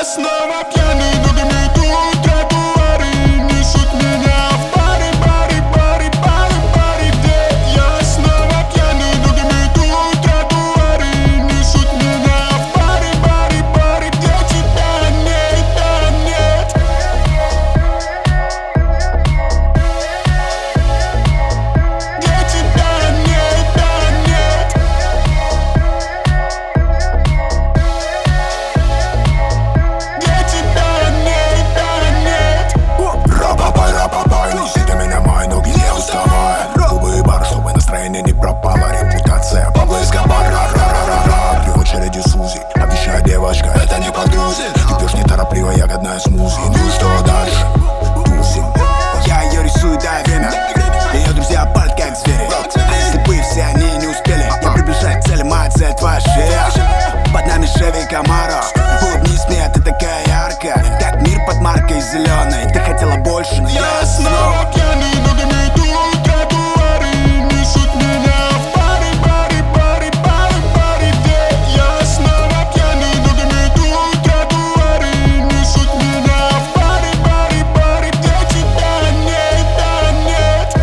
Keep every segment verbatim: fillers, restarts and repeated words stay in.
снова пьяный, ногами идут тротуары, несут меня в паре, паре, паре, паре, паре, где я снова пьяный, ногами идут тротуары, несут меня в паре, паре, паре, где тебя нет, да нет. Где тебя нет, да нет. Где тебя нет, да нет. Ра-па-пай, ра-па-пай, несите меня мой, ноги не уставая. Губы и бар, чтобы настроение не пропало. Репутация Пабло Эскобар, ра-ра-ра-ра-ра. При очереди Сузи, обещаю, девочка, это не подгрузит. Ты пьешь неторопливо ягодное смузи. Ну и что дальше? Тусим. Я ее рисую, дай время. Ее друзья палят как звери. А если бы все они не успели, я приближаюсь к цели, моя цель твоя шея. Под нами Шеви Камаро. Улыбнись мне, ты такая яркая, как мир под маркой зеленой. Ты хотела больше, но Я снова пьяный, ногами идут тротуары, несут меня в паре, паре, паре, паре, паре, где я снова пьяный, ногами идут тротуары, несут меня в паре, паре, паре, где тебя нет, да нет.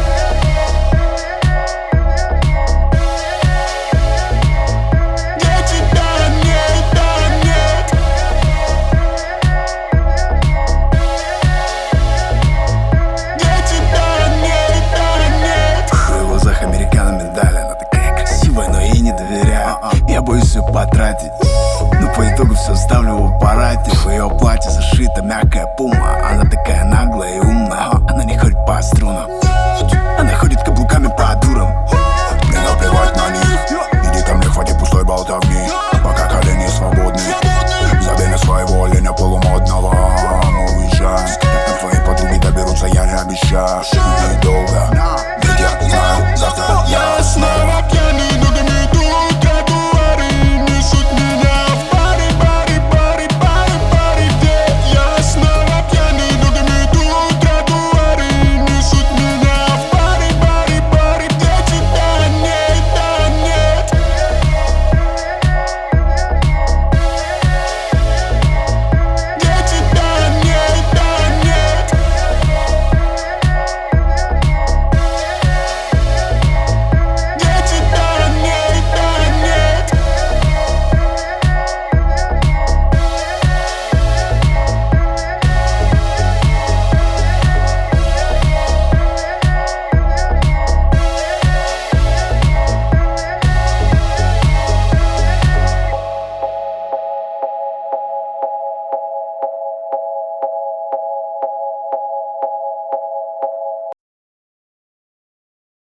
Где тебя нет, да нет. Где тебя нет, да нет. в ее глазах американо медаль. Она такая красивая, но ей не доверяю. Я боюсь все потратить, но по итогу все ставлю в аппарате. В ее платье зашита мягкая пума. Она такая наглая и умная. Она не ходит по струнам, она ходит как